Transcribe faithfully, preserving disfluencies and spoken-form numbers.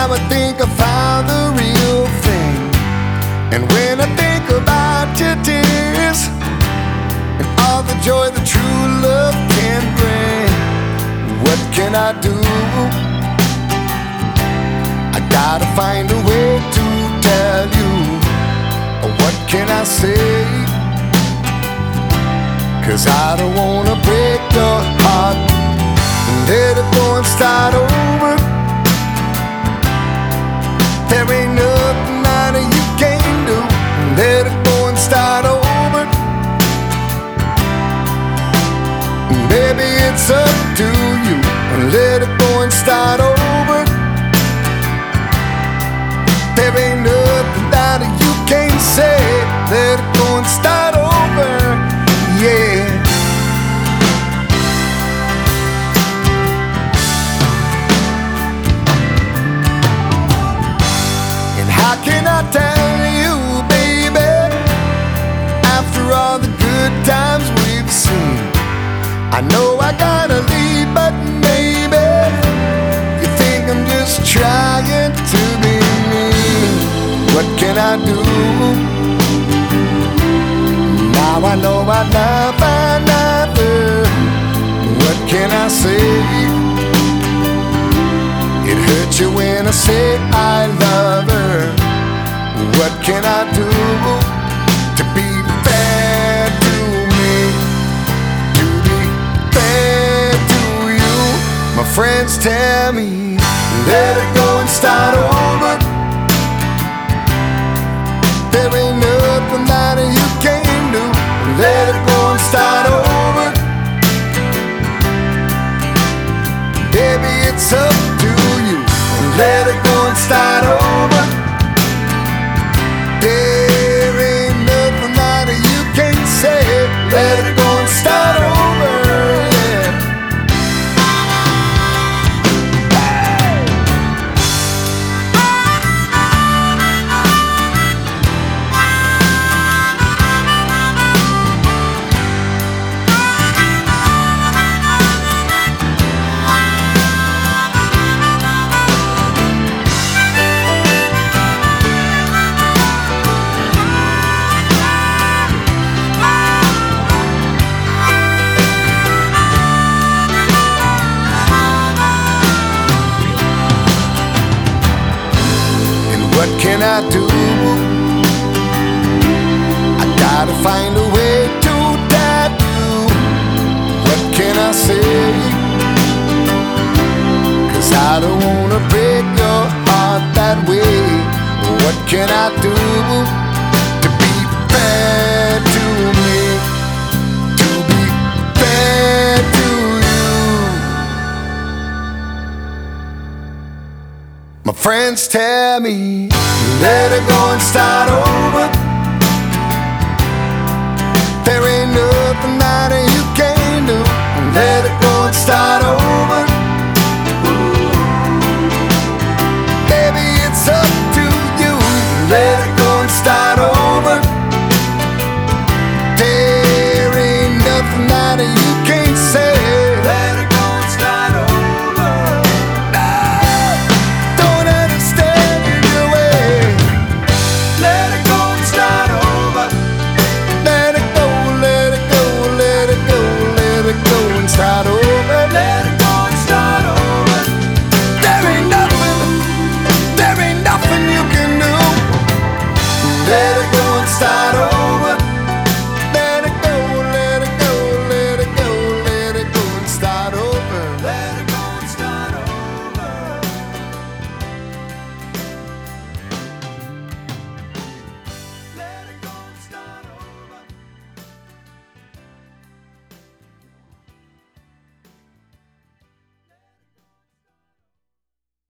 I think I found the real thing. And when I think about your tears and all the joy that true love can bring, what can I do? I gotta find a way to tell you. What can I say? 'Cause I don't wanna break your heart and let it go and start over. There ain't nothing that you can do. Let it go and start over. Maybe it's up to you. Let it go and start over. There ain't nothing that you can't say. Let it go and start over. Yeah. How can I tell you, baby, after all the good times we've seen? I know I gotta leave, but maybe you think I'm just trying to be mean. What can I do? Now I know I love another. What can I say? It hurts you when I say I love her. What can I do to be fair to me? To be fair to you? My friends tell me, let it go and start over. There ain't nothing that you can do. Let it go and start over. Baby, it's up to you. Let it go and start over. There ain't nothing that you can say. Let it go and start over. Yeah. What can I do? I gotta find a way to tell you. What can I say? 'Cause I don't wanna break your heart that way. What can I do to be fair to me? To be fair to you? My friends tell me, let it go and start over.